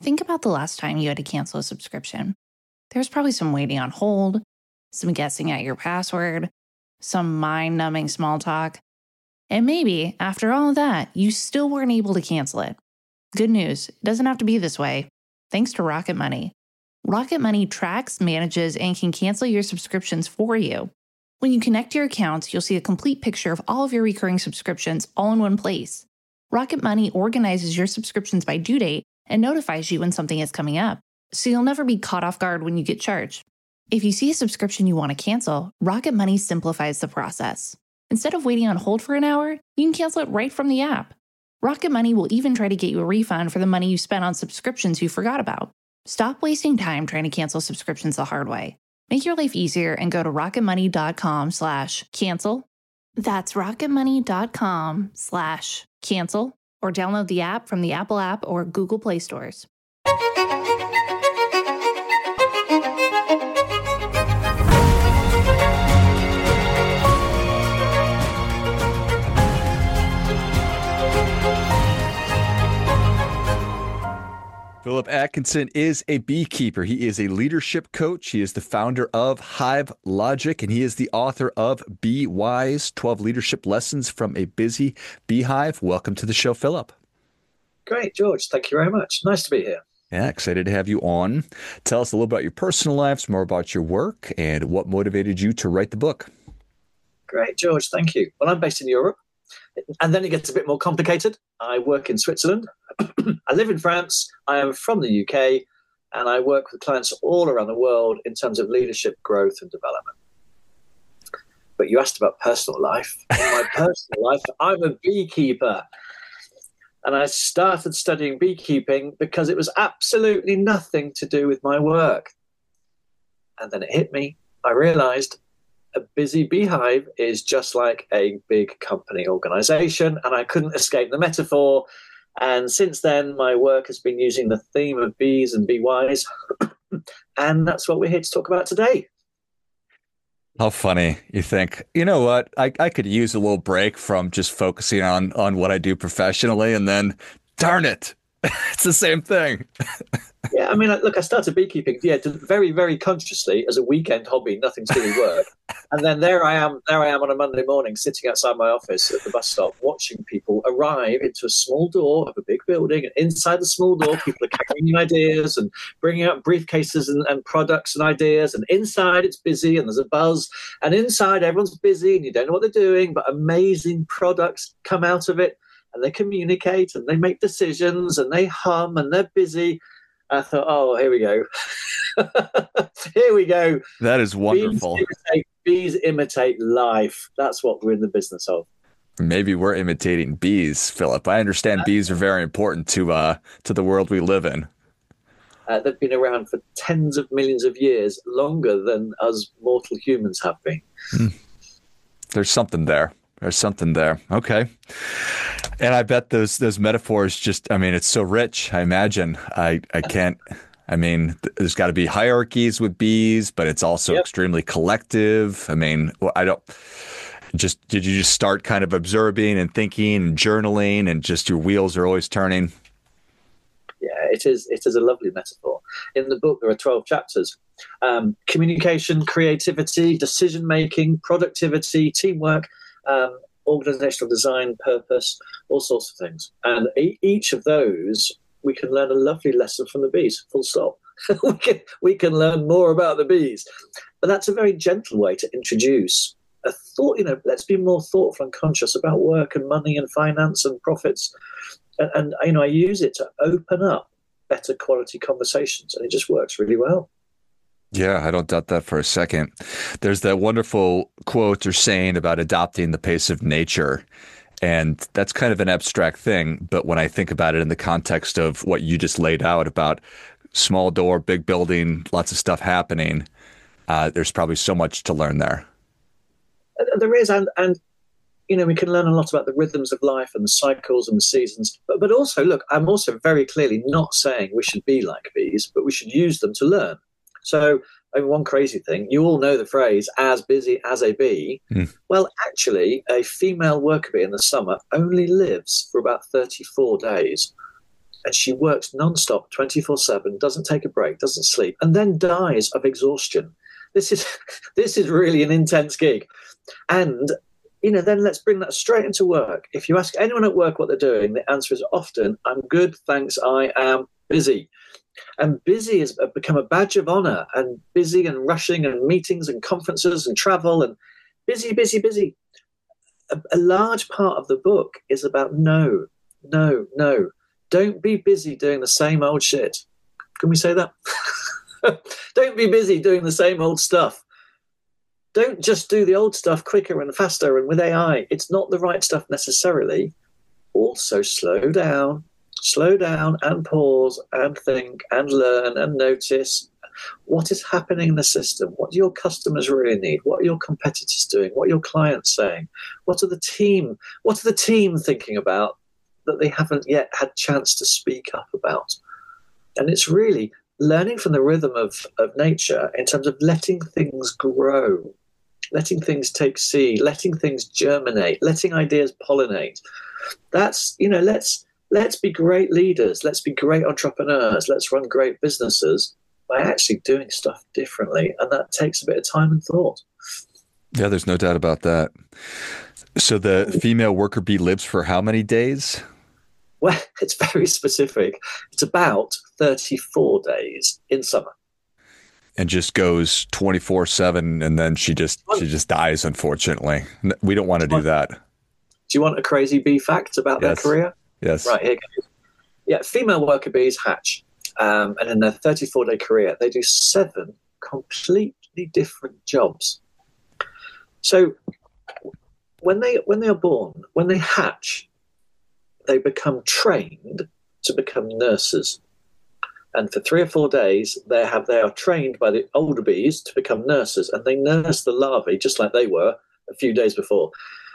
Think about the last time you had to cancel a subscription. There's probably some waiting on hold, some guessing at your password, some mind-numbing small talk. And maybe, after all of that, you still weren't able to cancel it. Good news, it doesn't have to be this way. Thanks to Rocket Money. Rocket Money tracks, manages, and can cancel your subscriptions for you. When you connect your accounts, you'll see a complete picture of all of your recurring subscriptions all in one place. Rocket Money organizes your subscriptions by due date and notifies you when something is coming up, so you'll never be caught off guard when you get charged. If you see a subscription you want to cancel, Rocket Money simplifies the process. Instead of waiting on hold for an hour, you can cancel it right from the app. Rocket Money will even try to get you a refund for the money you spent on subscriptions you forgot about. Stop wasting time trying to cancel subscriptions the hard way. Make your life easier and go to rocketmoney.com/cancel. That's rocketmoney.com/cancel, or download the app from the Apple App or Google Play stores. Philip Atkinson is a beekeeper. He is a leadership coach. He is the founder of Hive Logic, and he is the author of Bee Wise, 12 Leadership Lessons from a Busy Beehive. Welcome to the show, Philip. Great, George. Thank you very much. Nice to be here. Yeah, excited to have you on. Tell us a little about your personal lives, more about your work, and what motivated you to write the book. Great, George. Thank you. Well, I'm based in Europe, and then it gets a bit more complicated. I work in Switzerland. I live in France. I am from the UK, and I work with clients all around the world in terms of leadership, growth, and development. But you asked about personal life. In my personal life, I'm a beekeeper. And I started studying beekeeping because it was absolutely nothing to do with my work. And then it hit me. I realized a busy beehive is just like a big company organization, and I couldn't escape the metaphor. And since then, my work has been using the theme of bees and Bee Wise, and that's what we're here to talk about today. How funny. You think, you know what, I could use a little break from just focusing on what I do professionally, and then, darn it, it's the same thing. Yeah, I mean, look, I started beekeeping, very, very consciously as a weekend hobby, nothing to do with work. And then there I am on a Monday morning, sitting outside my office at the bus stop, watching people arrive into a small door of a big building. And inside the small door, people are carrying ideas and bringing out briefcases and products and ideas. And inside it's busy and there's a buzz. And inside everyone's busy and you don't know what they're doing, but amazing products come out of it. And they communicate and they make decisions and they hum and they're busy. I thought, oh, here we go. Here we go. That is wonderful. Bees imitate life. That's what we're in the business of. Maybe we're imitating bees, Philip. I understand bees are very important to the world we live in. They've been around for tens of millions of years, longer than us mortal humans have been. There's something there. Okay. And I bet those metaphors just, I mean, it's so rich. I imagine there's got to be hierarchies with bees, but it's also extremely collective. I mean, did you just start kind of observing and thinking and journaling and just your wheels are always turning? Yeah, it is a lovely metaphor. In the book, there are 12 chapters. Communication, creativity, decision-making, productivity, teamwork, organizational design, purpose, all sorts of things. And each of those, we can learn a lovely lesson from the bees, full stop. we can learn more about the bees. But that's a very gentle way to introduce a thought, let's be more thoughtful and conscious about work and money and finance and profits. And I use it to open up better quality conversations, and it just works really well. Yeah, I don't doubt that for a second. There's that wonderful quote or saying about adopting the pace of nature. And that's kind of an abstract thing. But when I think about it in the context of what you just laid out about small door, big building, lots of stuff happening, there's probably so much to learn there. There is. And we can learn a lot about the rhythms of life and the cycles and the seasons. But also, look, I'm also very clearly not saying we should be like bees, but we should use them to learn. So one crazy thing, you all know the phrase, as busy as a bee. Well, actually, a female worker bee in the summer only lives for about 34 days. and she works nonstop, 24/7, doesn't take a break, doesn't sleep, and then dies of exhaustion. This is really an intense gig. And, then let's bring that straight into work. If you ask anyone at work what they're doing, the answer is often, I'm good, thanks, I am busy. And busy has become a badge of honor, and busy and rushing and meetings and conferences and travel and busy, busy, busy. A large part of the book is about no. Don't be busy doing the same old shit. Can we say that? Don't be busy doing the same old stuff. Don't just do the old stuff quicker and faster and with AI. It's not the right stuff necessarily. Also slow down and pause and think and learn and notice what is happening in the system. What do your customers really need? What are your competitors doing? What are your clients saying? What are the team thinking about that they haven't yet had chance to speak up about? And it's really learning from the rhythm of nature in terms of letting things grow, letting things take seed, letting things germinate, letting ideas pollinate. That's, let's be great leaders. Let's be great entrepreneurs. Let's run great businesses by actually doing stuff differently. And that takes a bit of time and thought. Yeah, there's no doubt about that. So the female worker bee lives for how many days? Well, it's very specific. It's about 34 days in summer. And just goes 24/7, and then she just dies, unfortunately. We don't want to do that. Do you want a crazy bee fact about their career? Yes. Right, here goes. Yeah, female worker bees hatch. And in their 34-day career, they do 7 completely different jobs. So when they are born, when they hatch, they become trained to become nurses. And for 3 or 4 days, they are trained by the older bees to become nurses, and they nurse the larvae just like they were a few days before.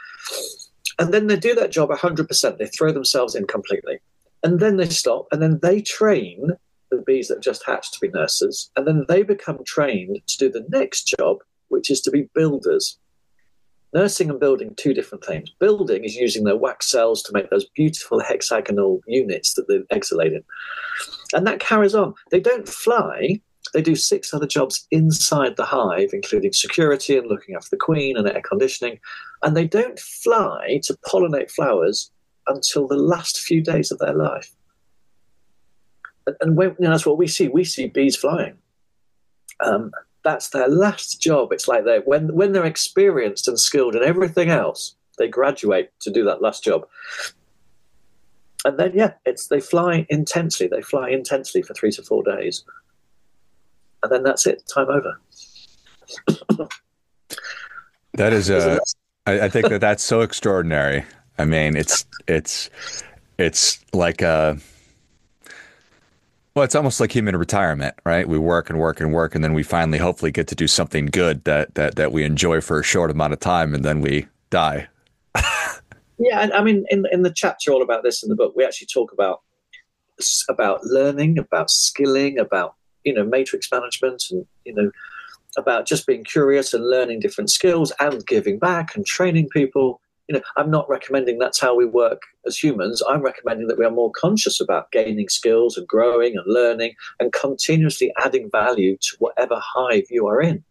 And then they do that job 100%. They throw themselves in completely. And then they stop, and then they train the bees that just hatched to be nurses, and then they become trained to do the next job, which is to be builders. Nursing and building, 2 different things. Building is using their wax cells to make those beautiful hexagonal units that the eggs are laid in. And that carries on. They don't fly. They do 6 other jobs inside the hive, including security and looking after the queen and air conditioning. And they don't fly to pollinate flowers until the last few days of their life. And that's what we see. We see bees flying. That's their last job. It's like when they're experienced and skilled in everything else, they graduate to do that last job. And then, they fly intensely. They fly intensely for 3 to 4 days. And then that's it. Time over. That is, I think that's so extraordinary. I mean, it's like well, it's almost like human retirement, right? We work and work and work, and then we finally hopefully get to do something good that we enjoy for a short amount of time, and then we die. Yeah, and I mean, in the chapter all about this in the book, we actually talk about learning, about skilling, about matrix management, and about just being curious and learning different skills and giving back and training people. I'm not recommending that's how we work as humans. I'm recommending that we are more conscious about gaining skills and growing and learning and continuously adding value to whatever hive you are in.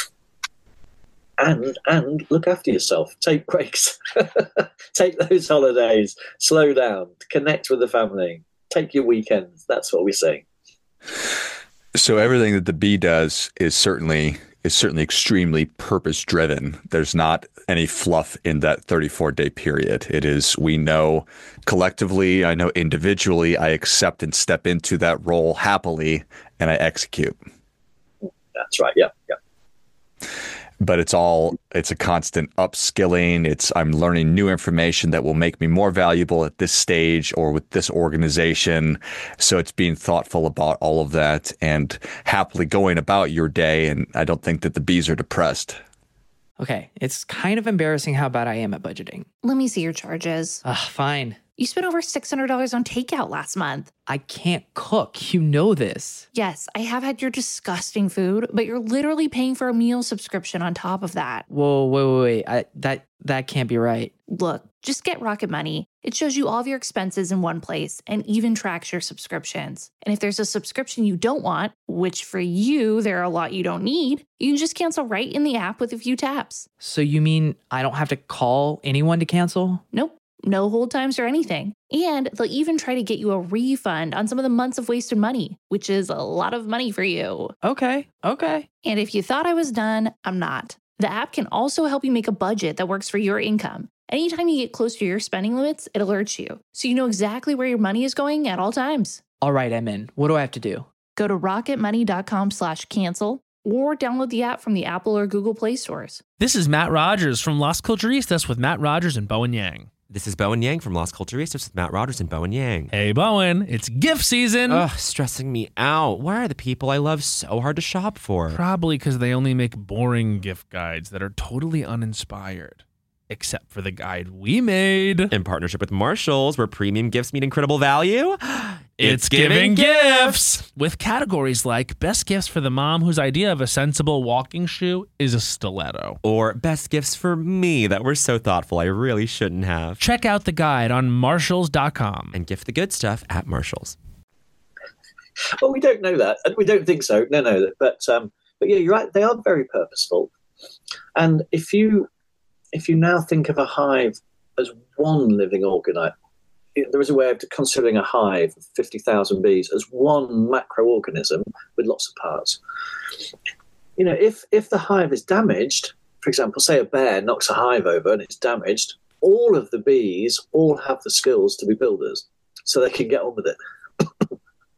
And look after yourself. Take breaks. Take those holidays. Slow down. Connect with the family. Take your weekends. That's what we say. So everything that the bee does is certainly extremely purpose-driven. There's not any fluff in that 34-day period. It is, we know collectively, I know individually, I accept and step into that role happily, and I execute. That's right, yeah. But it's a constant upskilling. I'm learning new information that will make me more valuable at this stage or with this organization. So it's being thoughtful about all of that and happily going about your day. And I don't think that the bees are depressed. Okay, it's kind of embarrassing how bad I am at budgeting. Let me see your charges. Fine. You spent over $600 on takeout last month. I can't cook. You know this. Yes, I have had your disgusting food, but you're literally paying for a meal subscription on top of that. Whoa, wait. That can't be right. Look, just get Rocket Money. It shows you all of your expenses in one place and even tracks your subscriptions. And if there's a subscription you don't want, which for you, there are a lot you don't need, you can just cancel right in the app with a few taps. So you mean I don't have to call anyone to cancel? Nope. No hold times or anything. And they'll even try to get you a refund on some of the months of wasted money, which is a lot of money for you. Okay. And if you thought I was done, I'm not. The app can also help you make a budget that works for your income. Anytime you get close to your spending limits, it alerts you, so you know exactly where your money is going at all times. All right, I'm in. What do I have to do? Go to rocketmoney.com/cancel or download the app from the Apple or Google Play stores. This is Matt Rogers from Las Culturistas with Matt Rogers and Bowen Yang. This is Bowen Yang from Las Culturistas with Matt Rogers and Bowen Yang. Hey, Bowen, it's gift season. Ugh, stressing me out. Why are the people I love so hard to shop for? Probably because they only make boring gift guides that are totally uninspired. Except for the guide we made. In partnership with Marshalls, where premium gifts meet incredible value. It's giving gifts! With categories like best gifts for the mom whose idea of a sensible walking shoe is a stiletto. Or best gifts for me that were so thoughtful I really shouldn't have. Check out the guide on Marshalls.com. And gift the good stuff at Marshalls. Well, we don't know that. We don't think so. No. But yeah, you're right. They are very purposeful. And if you now think of a hive as one living organism, there is a way of considering a hive of 50,000 bees as one macroorganism with lots of parts. You know, if the hive is damaged, for example, say a bear knocks a hive over and it's damaged, all of the bees all have the skills to be builders, so they can get on with it.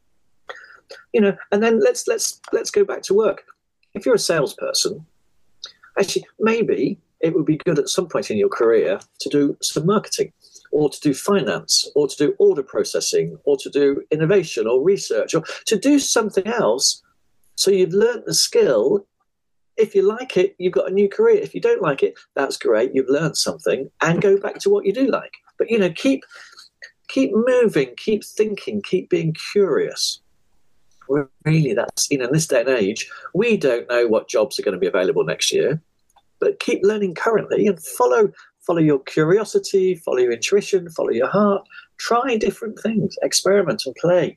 You know, and then let's go back to work. If you're a salesperson, actually, maybe it would be good at some point in your career to do some marketing, or to do finance, or to do order processing, or to do innovation or research, or to do something else. So you've learned the skill. If you like it, you've got a new career. If you don't like it, that's great. You've learned something, and go back to what you do like. But, you know, keep moving, keep thinking, keep being curious. Really, that's, you know, in this day and age, we don't know what jobs are going to be available next year. But keep learning currently and follow your curiosity, follow your intuition, follow your heart. Try different things, experiment and play.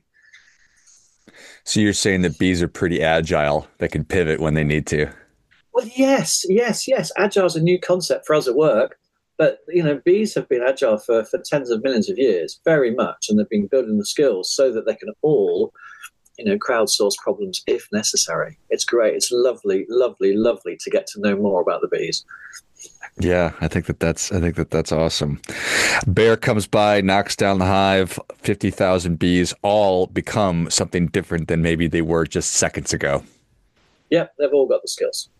So you're saying that bees are pretty agile. They can pivot when they need to. Well, yes. Agile is a new concept for us at work. But, you know, bees have been agile for tens of millions of years, very much. And they've been building the skills so that they can all, you know, crowdsource problems if necessary. It's great. It's lovely to get to know more about the bees. Yeah, I think that's awesome. Bear comes by, knocks down the hive, 50,000 bees all become something different than maybe they were just seconds ago. Yep, they've all got the skills.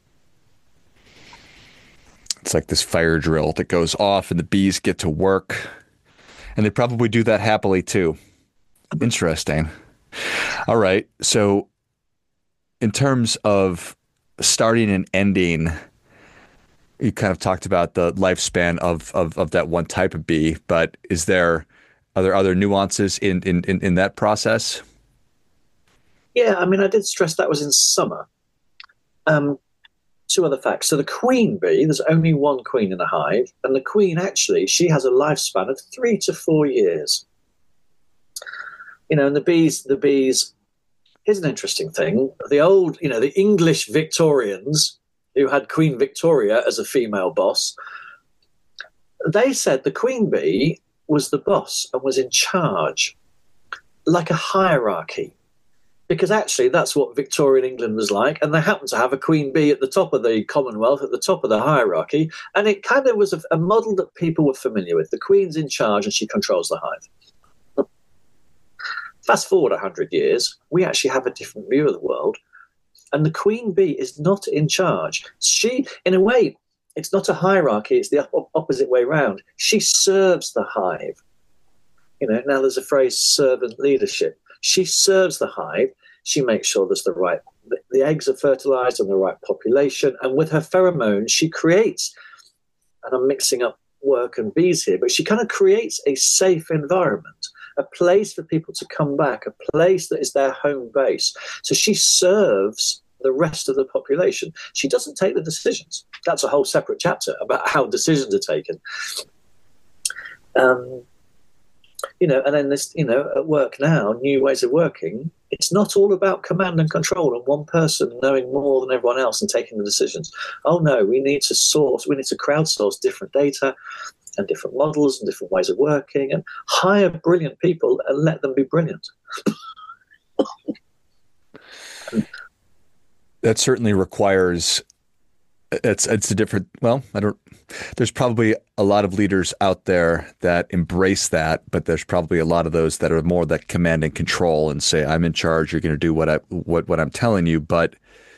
It's like this fire drill that goes off and the bees get to work. And they probably do that happily too. Interesting. All right. So in terms of starting and ending, you kind of talked about the lifespan of that one type of bee, but are there other nuances in that process? Yeah, I mean, I did stress that was in summer. Two other facts. So the queen bee, there's only one queen in a hive, and the queen actually, she has a lifespan of 3 to 4 years. You know, and the bees, here's an interesting thing. The old, you know, the English Victorians who had Queen Victoria as a female boss, they said the queen bee was the boss and was in charge, like a hierarchy. Because actually that's what Victorian England was like, and they happened to have a queen bee at the top of the Commonwealth, at the top of the hierarchy, and it kind of was a model that people were familiar with. The queen's in charge and she controls the hive. Fast forward 100 years, we actually have a different view of the world, and the queen bee is not in charge. She, in a way, it's not a hierarchy, it's the opposite way round. She serves the hive. You know, now there's a phrase, servant leadership. She serves the hive. She makes sure there's the eggs are fertilized and the right population. And with her pheromones, she creates, and I'm mixing up work and bees here, but she kind of creates a safe environment, a place for people to come back, a place that is their home base. So she serves the rest of the population. She doesn't take the decisions. That's a whole separate chapter about how decisions are taken. And then this, at work now, new ways of working, it's not all about command and control and one person knowing more than everyone else and taking the decisions. Oh no, we need to crowdsource different data and different models and different ways of working and hire brilliant people and let them be brilliant. That certainly requires, it's a different, there's probably a lot of leaders out there that embrace that, but there's probably a lot of those that are more that command and control and say, I'm in charge, you're going to do what I'm telling you. But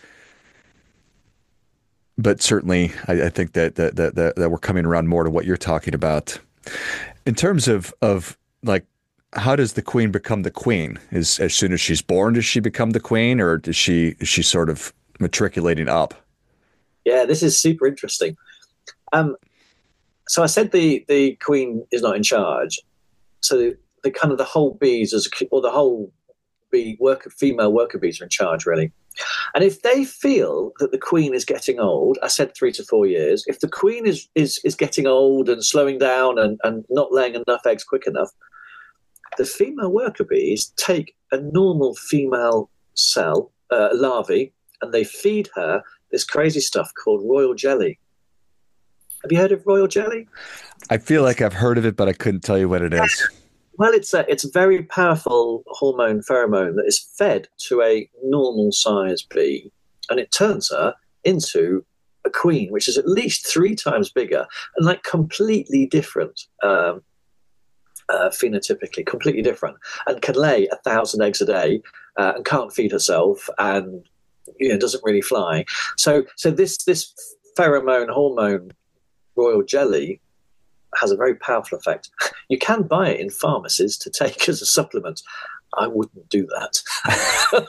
certainly I think that we're coming around more to what you're talking about. In terms of like, how does the queen become the queen? As soon as she's born, does she become the queen, or is she sort of matriculating up? Yeah, this is super interesting. So I said the queen is not in charge. So the kind of the whole bees or the whole female worker bees are in charge, really. And if they feel that the queen is getting old, I said 3 to 4 years. If the queen is getting old and slowing down and not laying enough eggs quick enough, the female worker bees take a normal female cell, larvae, and they feed her this crazy stuff called royal jelly. Have you heard of royal jelly? I feel like I've heard of it, but I couldn't tell you what it is. Well, it's a very powerful hormone pheromone that is fed to a normal size bee, and it turns her into a queen, which is at least 3 times bigger and like completely different. Phenotypically completely different, and can lay 1,000 eggs a day and can't feed herself and doesn't really fly. So this pheromone hormone royal jelly has a very powerful effect. You can buy it in pharmacies to take as a supplement. I wouldn't do that.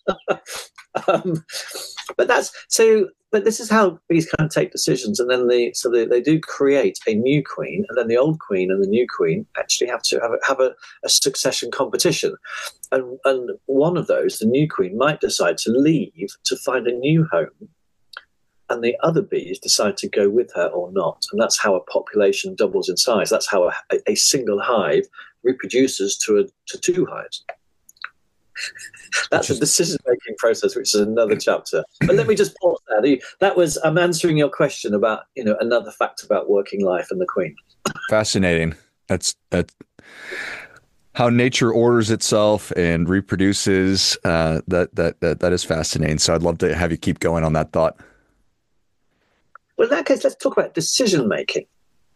But this is how bees kind of take decisions, and then they do create a new queen, and then the old queen and the new queen actually have to have a succession competition, and one of those, the new queen, might decide to leave to find a new home, and the other bees decide to go with her or not, and that's how a population doubles in size. That's how a single hive reproduces to 2 hives. That's a decision-making process, which is another chapter. But let me just pause there. I'm answering your question about, another fact about working life and the queen. Fascinating. That's how nature orders itself and reproduces. That is fascinating. So I'd love to have you keep going on that thought. Well, in that case, let's talk about decision-making.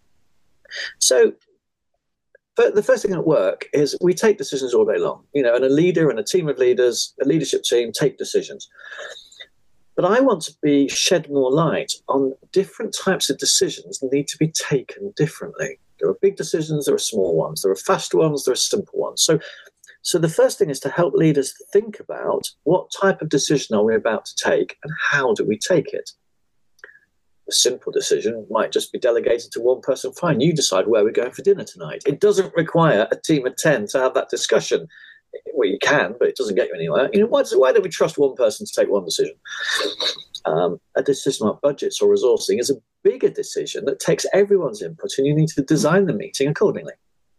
So, but the first thing at work is we take decisions all day long, and a leader and a team of leaders, a leadership team, take decisions. But I want to shed more light on different types of decisions that need to be taken differently. There are big decisions, there are small ones, there are fast ones, there are simple ones. So the first thing is to help leaders think about what type of decision are we about to take and how do we take it. A simple decision might just be delegated to one person. Fine, you decide where we're going for dinner tonight. It doesn't require a team of 10 to have that discussion. Well, you can, but it doesn't get you anywhere. Why do we trust one person to take one decision? A decision like budgets or resourcing is a bigger decision that takes everyone's input, and you need to design the meeting accordingly.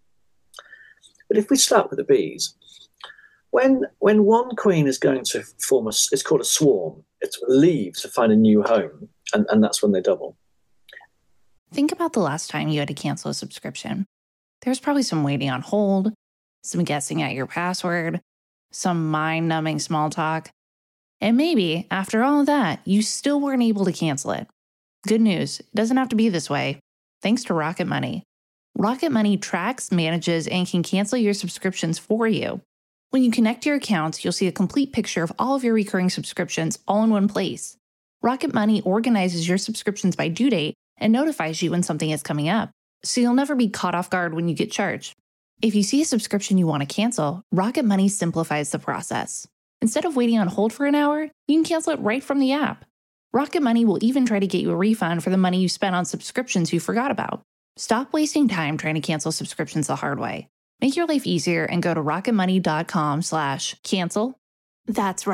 But if we start with the bees, when one queen is going to form it's called a swarm. It's leave to find a new home. And that's when they double. Think about the last time you had to cancel a subscription. There's probably some waiting on hold, some guessing at your password, some mind-numbing small talk. And maybe, after all of that, you still weren't able to cancel it. Good news, it doesn't have to be this way. Thanks to Rocket Money. Rocket Money tracks, manages, and can cancel your subscriptions for you. When you connect your accounts, you'll see a complete picture of all of your recurring subscriptions all in one place. Rocket Money organizes your subscriptions by due date and notifies you when something is coming up, so you'll never be caught off guard when you get charged. If you see a subscription you want to cancel, Rocket Money simplifies the process. Instead of waiting on hold for an hour, you can cancel it right from the app. Rocket Money will even try to get you a refund for the money you spent on subscriptions you forgot about. Stop wasting time trying to cancel subscriptions the hard way. Make your life easier and go to rocketmoney.com/cancel. That's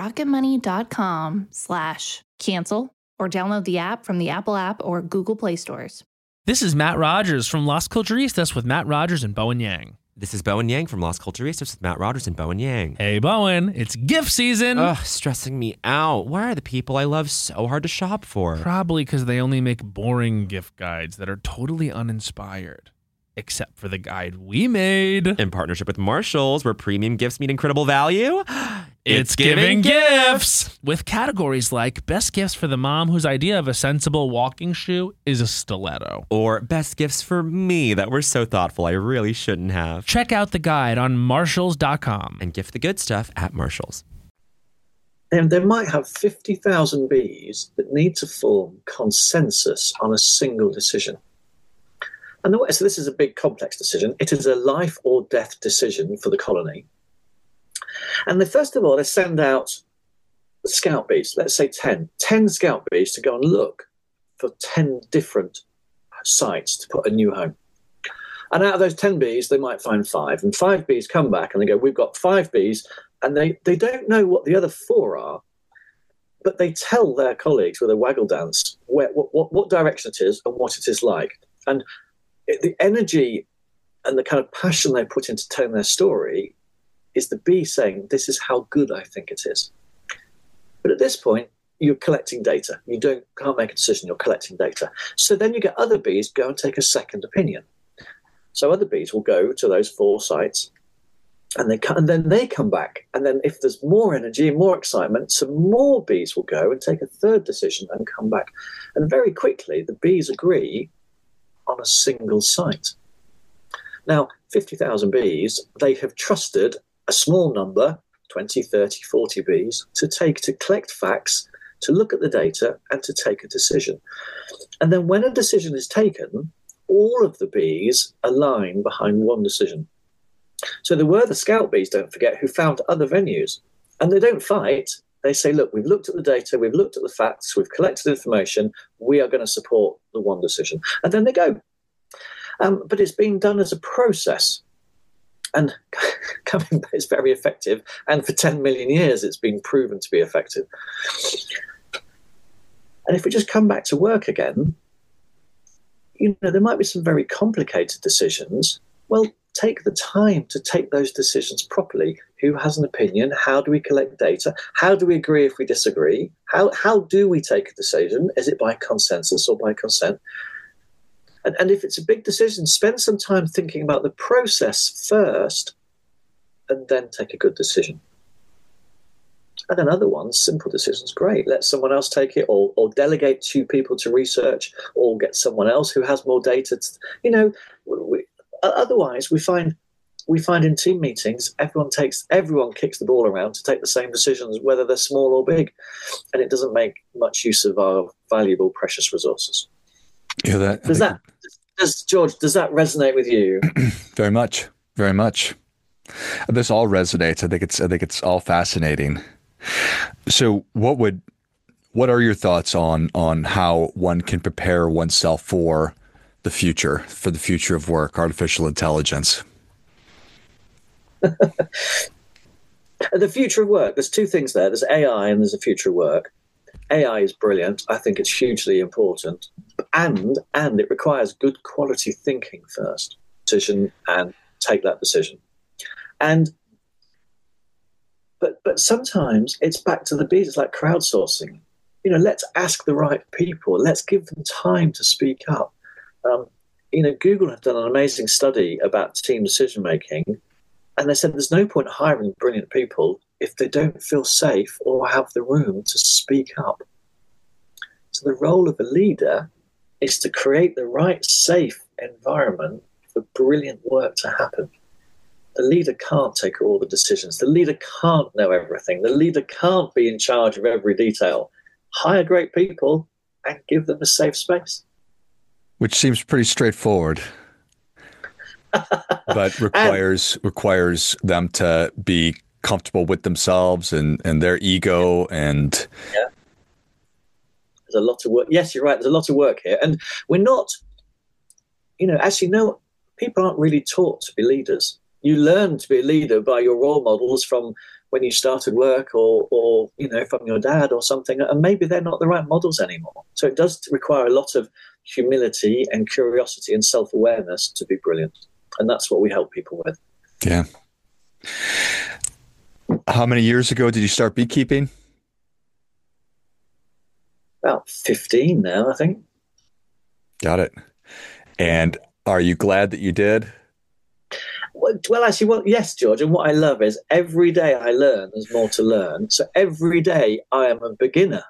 rocketmoney.com/cancel or download the app from the Apple app or Google Play stores. This is Matt Rogers from Las Culturistas with Matt Rogers and Bowen Yang. This is Bowen Yang from Las Culturistas with Matt Rogers and Bowen Yang. Hey, Bowen, it's gift season. Ugh, stressing me out. Why are the people I love so hard to shop for? Probably because they only make boring gift guides that are totally uninspired. Except for the guide we made. In partnership with Marshalls, where premium gifts meet incredible value. It's giving gifts! With categories like best gifts for the mom whose idea of a sensible walking shoe is a stiletto. Or best gifts for me that were so thoughtful I really shouldn't have. Check out the guide on Marshalls.com. And gift the good stuff at Marshalls. And they might have 50,000 bees that need to form consensus on a single decision. And so this is a big complex decision. It is a life or death decision for the colony. And first of all, they send out scout bees, let's say 10 scout bees to go and look for 10 different sites to put a new home. And out of those 10 bees, they might find 5. And 5 bees come back and they go, we've got 5 bees. And they don't know what the other 4 are, but they tell their colleagues with a waggle dance what direction it is and what it is like. And the energy and the kind of passion they put into telling their story is the bee saying, this is how good I think it is. But at this point, you're collecting data. You can't make a decision, you're collecting data. So then you get other bees go and take a second opinion. So other bees will go to those 4 sites and then they come back. And then if there's more energy and more excitement, some more bees will go and take a third decision and come back. And very quickly, the bees agree on a single site. Now, 50,000 bees, they have trusted a small number, 20, 30, 40 bees, to collect facts, to look at the data, and to take a decision. And then when a decision is taken, all of the bees align behind one decision. So there were the scout bees, don't forget, who found other venues. And they don't fight. They say, look, we've looked at the data, we've looked at the facts, we've collected information, we are going to support the one decision. And then they go. But it's being done as a process. And it's very effective. And for 10 million years, it's been proven to be effective. And if we just come back to work again, there might be some very complicated decisions. Well, take the time to take those decisions properly. Who has an opinion? How do we collect data? How do we agree if we disagree? How do we take a decision? Is it by consensus or by consent? And if it's a big decision, spend some time thinking about the process first and then take a good decision. And then other ones, simple decisions, great. Let someone else take it or delegate 2 people to research or get someone else who has more data. Otherwise, we find in team meetings, everyone kicks the ball around to take the same decisions, whether they're small or big, and it doesn't make much use of our valuable, precious resources. Yeah, does that resonate with you? Very much, very much. This all resonates. I think it's all fascinating. So, what are your thoughts on how one can prepare oneself for the future of work, artificial intelligence? The future of work. There's 2 things there. There's AI and there's the future of work. AI is brilliant. I think it's hugely important. And it requires good quality thinking first. Decision and take that decision. But sometimes it's back to the bees. It's like crowdsourcing. Let's ask the right people. Let's give them time to speak up. Google have done an amazing study about team decision making, and they said there's no point hiring brilliant people if they don't feel safe or have the room to speak up. So the role of a leader is to create the right safe environment for brilliant work to happen. The leader can't take all the decisions. The leader can't know everything. The leader can't be in charge of every detail. Hire great people and give them a safe space. Which seems pretty straightforward, but requires them to be comfortable with themselves and their ego and. Yeah. There's a lot of work. Yes, you're right. There's a lot of work here, and we're not actually, no, people aren't really taught to be leaders. You learn to be a leader by your role models from when you started work or from your dad or something, and maybe they're not the right models anymore. So it does require a lot of humility and curiosity and self-awareness to be brilliant. And that's what we help people with. Yeah. How many years ago did you start beekeeping? About 15 now, I think. Got it. And are you glad that you did? Well, actually, yes, George. And what I love is every day I learn, there's more to learn. So every day I am a beginner.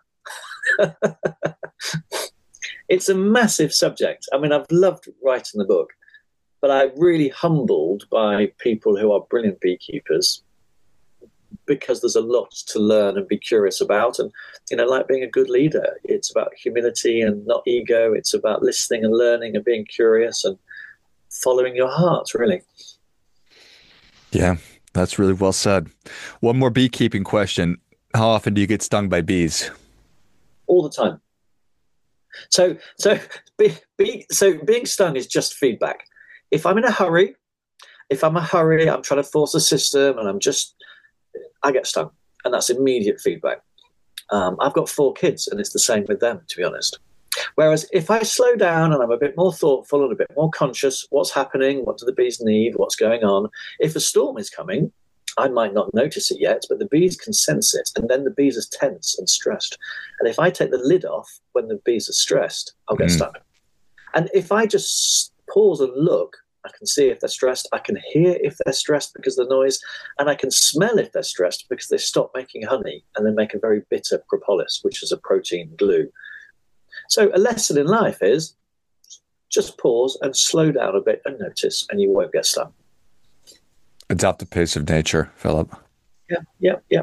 It's a massive subject. I mean, I've loved writing the book, but I'm really humbled by people who are brilliant beekeepers because there's a lot to learn and be curious about. And, like being a good leader, it's about humility and not ego. It's about listening and learning and being curious and following your heart, really. Yeah, that's really well said. One more beekeeping question. How often do you get stung by bees? All the time. So being stung is just feedback. If I'm in a hurry, I'm trying to force the system and I get stung, and that's immediate feedback. I've got 4 kids and it's the same with them, to be honest. Whereas if I slow down and I'm a bit more thoughtful and a bit more conscious, what's happening, what do the bees need, what's going on? If a storm is coming, I might not notice it yet, but the bees can sense it, and then the bees are tense and stressed. And if I take the lid off when the bees are stressed, I'll get stung. And if I just pause and look, I can see if they're stressed, I can hear if they're stressed because of the noise, and I can smell if they're stressed because they stop making honey and they make a very bitter propolis, which is a protein glue. So a lesson in life is just pause and slow down a bit and notice, and you won't get stung. Adopt the pace of nature, Philip. Yeah.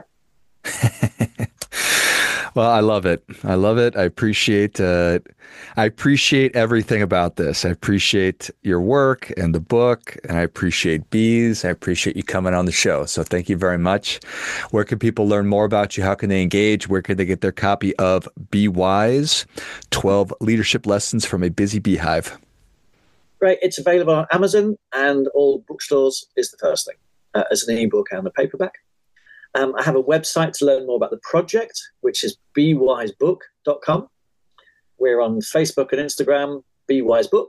Well, I love it. I appreciate everything about this. I appreciate your work and the book, and I appreciate bees. I appreciate you coming on the show. So thank you very much. Where can people learn more about you? How can they engage? Where can they get their copy of Be Wise, 12 Leadership Lessons from a Busy Beehive? Great. It's available on Amazon and all bookstores is the first thing, as an ebook and a paperback. I have a website to learn more about the project, which is bewisebook.com. We're on Facebook and Instagram, BeWiseBook.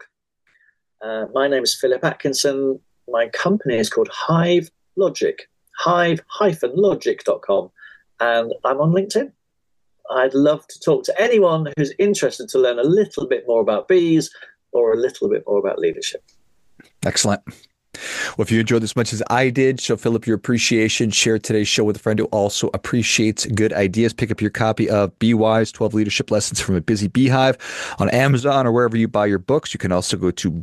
My name is Philip Atkinson. My company is called Hive Logic, hive-logic.com. And I'm on LinkedIn. I'd love to talk to anyone who's interested to learn a little bit more about bees or a little bit more about leadership. Excellent. Well, if you enjoyed this as much as I did, show Philip your appreciation. Share today's show with a friend who also appreciates good ideas. Pick up your copy of Be Wise, 12 Leadership Lessons from a Busy Beehive on Amazon or wherever you buy your books. You can also go to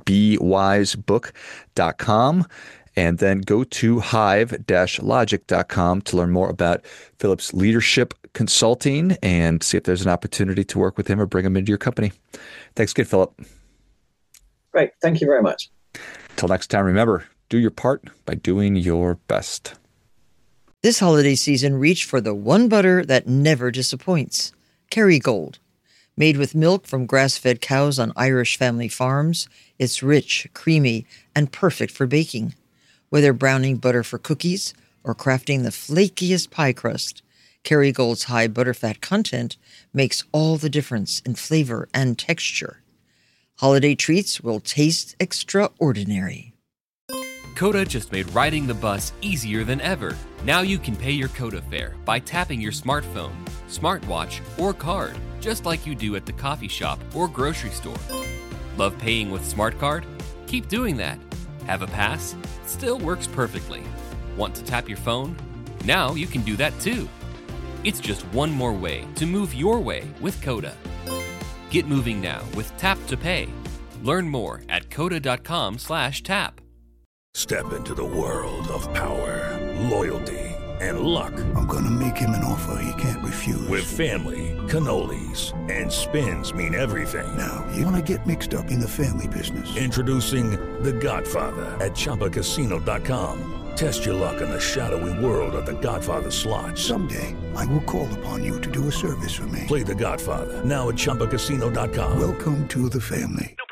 bewisebook.com and then go to hive-logic.com to learn more about Philip's leadership consulting and see if there's an opportunity to work with him or bring him into your company. Thanks again, Philip. Great. Thank you very much. Till next time, remember, do your part by doing your best. This holiday season, reach for the one butter that never disappoints. Kerrygold. Made with milk from grass-fed cows on Irish family farms, it's rich, creamy, and perfect for baking. Whether browning butter for cookies or crafting the flakiest pie crust, Kerrygold's high butterfat content makes all the difference in flavor and texture. Holiday treats will taste extraordinary. Coda just made riding the bus easier than ever. Now you can pay your Coda fare by tapping your smartphone, smartwatch, or card, just like you do at the coffee shop or grocery store. Love paying with Smart Card? Keep doing that. Have a pass? Still works perfectly. Want to tap your phone? Now you can do that too. It's just one more way to move your way with Coda. Get moving now with Tap to Pay. Learn more at coda.com/tap. Step into the world of power, loyalty, and luck. I'm gonna make him an offer he can't refuse. With family, cannolis, and spins mean everything. Now, you wanna get mixed up in the family business. Introducing The Godfather at ChumbaCasino.com. Test your luck in the shadowy world of The Godfather slot. Someday, I will call upon you to do a service for me. Play The Godfather now at ChumbaCasino.com. Welcome to the family.